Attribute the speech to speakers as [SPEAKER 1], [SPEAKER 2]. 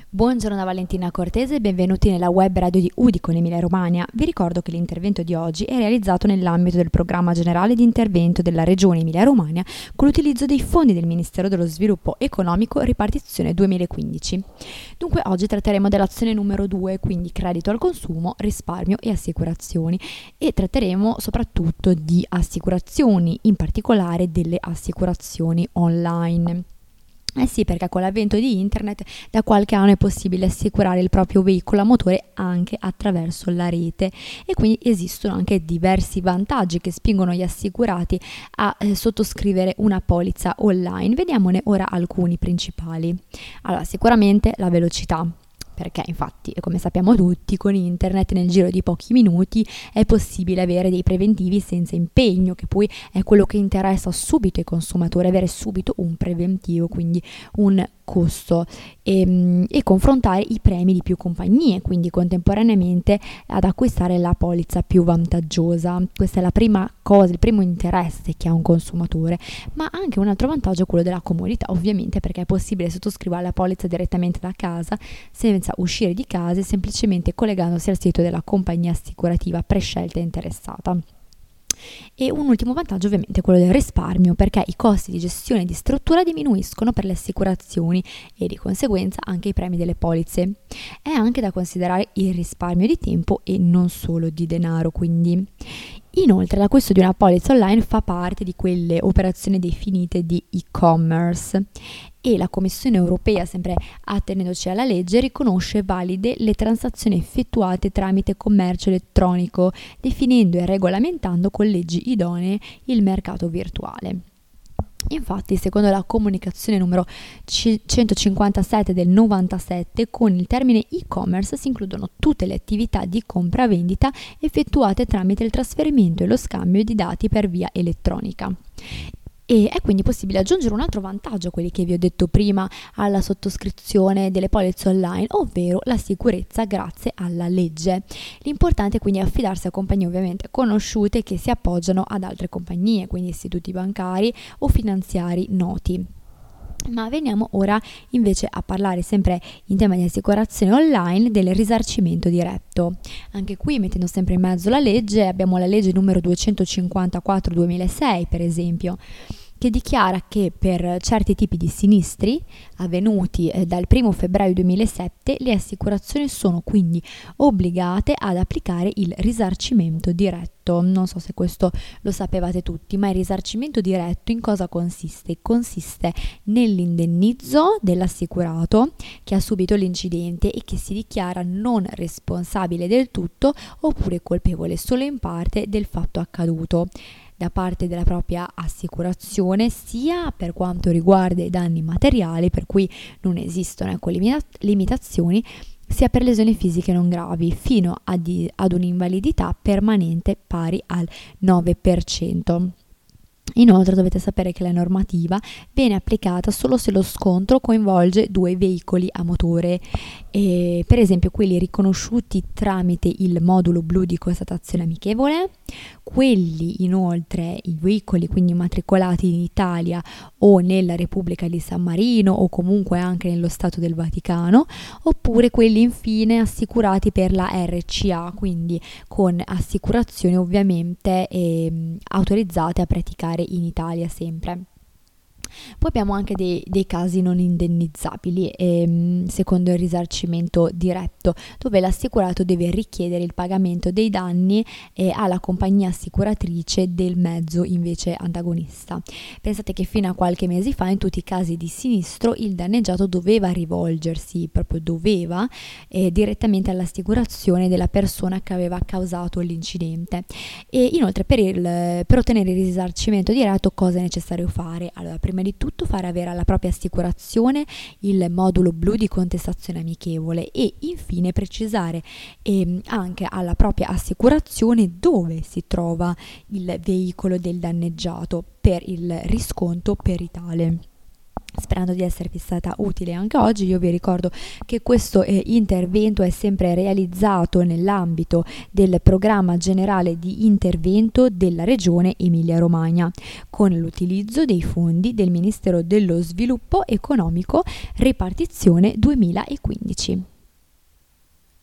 [SPEAKER 1] Buongiorno da Valentina Cortese e benvenuti nella web radio di Udicon Emilia Romagna. Vi ricordo che l'intervento di oggi è realizzato nell'ambito del programma generale di intervento della Regione Emilia Romagna con l'utilizzo dei fondi del Ministero dello Sviluppo Economico ripartizione 2015. Dunque oggi tratteremo dell'azione numero 2, quindi credito al consumo, risparmio e assicurazioni, e tratteremo soprattutto di assicurazioni, in particolare delle assicurazioni online. Eh sì, perché con l'avvento di internet da qualche anno è possibile assicurare il proprio veicolo a motore anche attraverso la rete e quindi esistono anche diversi vantaggi che spingono gli assicurati a sottoscrivere una polizza online. Vediamone ora alcuni principali. Allora, sicuramente la velocità. Perché infatti, come sappiamo tutti, con internet nel giro di pochi minuti è possibile avere dei preventivi senza impegno, che poi è quello che interessa subito ai consumatori, avere subito un preventivo, quindi un costo e confrontare i premi di più compagnie, quindi contemporaneamente ad acquistare la polizza più vantaggiosa. Questa è la prima cosa, il primo interesse che ha un consumatore, ma anche un altro vantaggio è quello della comodità, ovviamente, perché è possibile sottoscrivere la polizza direttamente da casa senza uscire di casa, semplicemente collegandosi al sito della compagnia assicurativa prescelta e interessata. E un ultimo vantaggio ovviamente è quello del risparmio, perché i costi di gestione e di struttura diminuiscono per le assicurazioni e di conseguenza anche i premi delle polizze. È anche da considerare il risparmio di tempo e non solo di denaro, quindi. Inoltre l'acquisto di una polizza online fa parte di quelle operazioni definite di e-commerce e la Commissione europea, sempre attenendoci alla legge, riconosce valide le transazioni effettuate tramite commercio elettronico, definendo e regolamentando con leggi idonee il mercato virtuale. Infatti, secondo la comunicazione numero 157 del 97, con il termine e-commerce si includono tutte le attività di compra-vendita effettuate tramite il trasferimento e lo scambio di dati per via elettronica. E è quindi possibile aggiungere un altro vantaggio a quelli che vi ho detto prima alla sottoscrizione delle polizze online, ovvero la sicurezza grazie alla legge. L'importante è quindi affidarsi a compagnie ovviamente conosciute che si appoggiano ad altre compagnie, quindi istituti bancari o finanziari noti. Ma veniamo ora invece a parlare, sempre in tema di assicurazione online, del risarcimento diretto. Anche qui, mettendo sempre in mezzo la legge, abbiamo la legge numero 254/2006 per esempio, che dichiara che per certi tipi di sinistri avvenuti dal 1 febbraio 2007 le assicurazioni sono quindi obbligate ad applicare il risarcimento diretto. Non so se questo lo sapevate tutti, ma il risarcimento diretto in cosa consiste? Consiste nell'indennizzo dell'assicurato che ha subito l'incidente e che si dichiara non responsabile del tutto oppure colpevole solo in parte del fatto accaduto da parte della propria assicurazione, sia per quanto riguarda i danni materiali, per cui non esistono limitazioni, sia per lesioni fisiche non gravi, fino ad un'invalidità permanente pari al 9%. Inoltre dovete sapere che la normativa viene applicata solo se lo scontro coinvolge due veicoli a motore, per esempio quelli riconosciuti tramite il modulo blu di constatazione amichevole, quelli inoltre i veicoli quindi immatricolati in Italia o nella Repubblica di San Marino o comunque anche nello Stato del Vaticano, oppure quelli infine assicurati per la RCA, quindi con assicurazioni ovviamente autorizzate a praticare in Italia sempre. Poi abbiamo anche dei casi non indennizzabili secondo il risarcimento diretto, dove l'assicurato deve richiedere il pagamento dei danni alla compagnia assicuratrice del mezzo invece antagonista. Pensate che fino a qualche mese fa in tutti i casi di sinistro il danneggiato doveva rivolgersi, direttamente all'assicurazione della persona che aveva causato l'incidente. E inoltre per ottenere il risarcimento diretto cosa è necessario fare? Allora, prima di tutto fare avere alla propria assicurazione il modulo blu di contestazione amichevole e infine precisare anche alla propria assicurazione dove si trova il veicolo del danneggiato per il risconto peritale. Sperando di esservi stata utile anche oggi, io vi ricordo che questo intervento è sempre realizzato nell'ambito del programma generale di intervento della Regione Emilia-Romagna, con l'utilizzo dei fondi del Ministero dello Sviluppo Economico, ripartizione 2015.